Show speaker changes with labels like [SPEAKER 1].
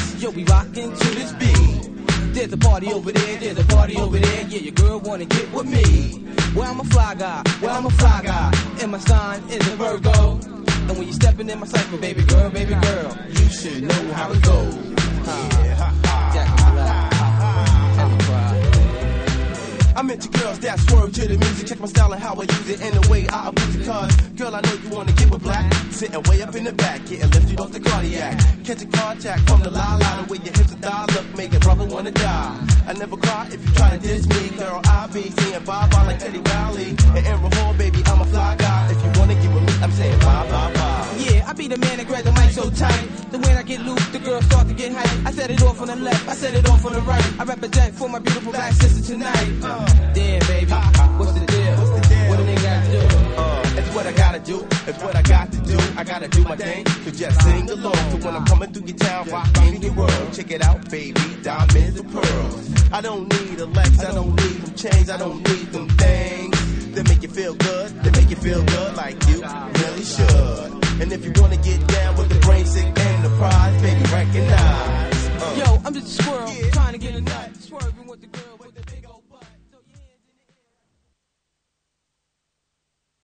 [SPEAKER 1] Yo, we rockin' to this beat. There's a party over there, there's a party over there. Yeah, your girl wanna get with me. Well, I'm a fly guy, and my sign is a Virgo. And when you steppin' in my cypher, baby girl, you should know how it goes. I'm into girls that swerve to the music. Check my style and how I use it and the way I abuse it. Cause, girl, I know you wanna get with black. Sitting way up in the back, getting lifted off the cardiac. Catching contact from the la-la, the way your hips and thigh look, make a brother wanna die. I never cry if you try to diss me, girl. I be seeing bye-bye like Teddy Riley. And in Rahul, baby, I'm a fly guy. If you wanna get with me, I'm saying bye-bye-bye. Yeah, I be the man that grabs the mic so tight. The when I get loose, the girls start to get hype. I set it off on the left, I set it off on the right. I represent for my beautiful black sister tonight. Damn, baby, what's the deal? What do they got to do? It's what I gotta do, it's what I got to do. I gotta do my thing, so just sing along. So when I'm coming through your town, rocking your world. Check it out, baby, diamonds and pearls. I don't need a Lex, I don't need them chains, I don't need them things. They make you feel good, like you really should. And if you wanna get down with the brain sick and the pride,